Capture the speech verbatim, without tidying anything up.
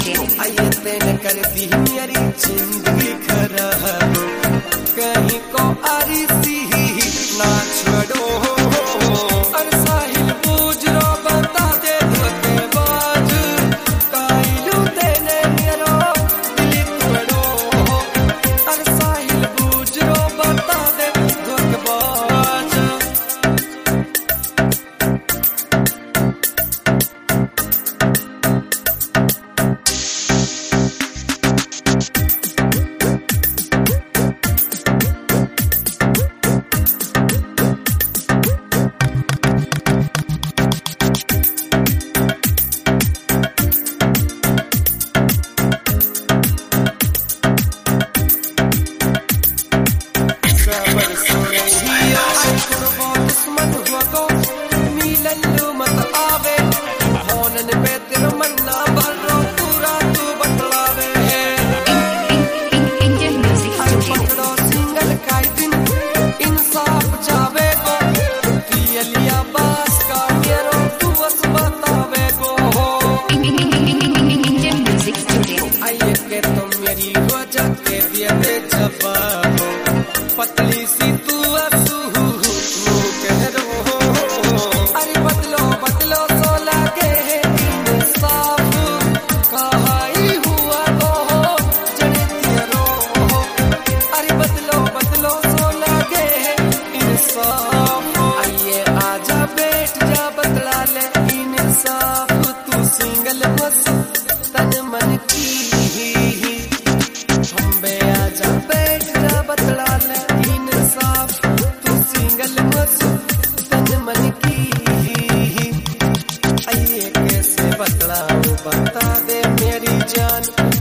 आइए तेने कर दी मेरी जिंदगी खराब, कहीं को आरी सी ना छोड़ो। और साहिल पूछ रो बता दे धोखेबाज, काइलू तेने मेरो दिल तोड़ो। और साहिल पूछ रो बता दे धोखेबाज। पतली सी तू असू कह रो, अरे बदलो बदलो तो लगे इंसाफ, कहा ही हुआ तो जड़ती रो। अरे बदलो बदलो तो लगे इंसाफ, आइए आजा बैठ जा बदला ले इंसाफ। तू सिंगल बस तन मन की, अम्बे आजा बैठ जा बदला ले इंसाफ। तू सिंगल बस तन मन की, आइए कैसे बतलाऊं बता दे मेरी जान।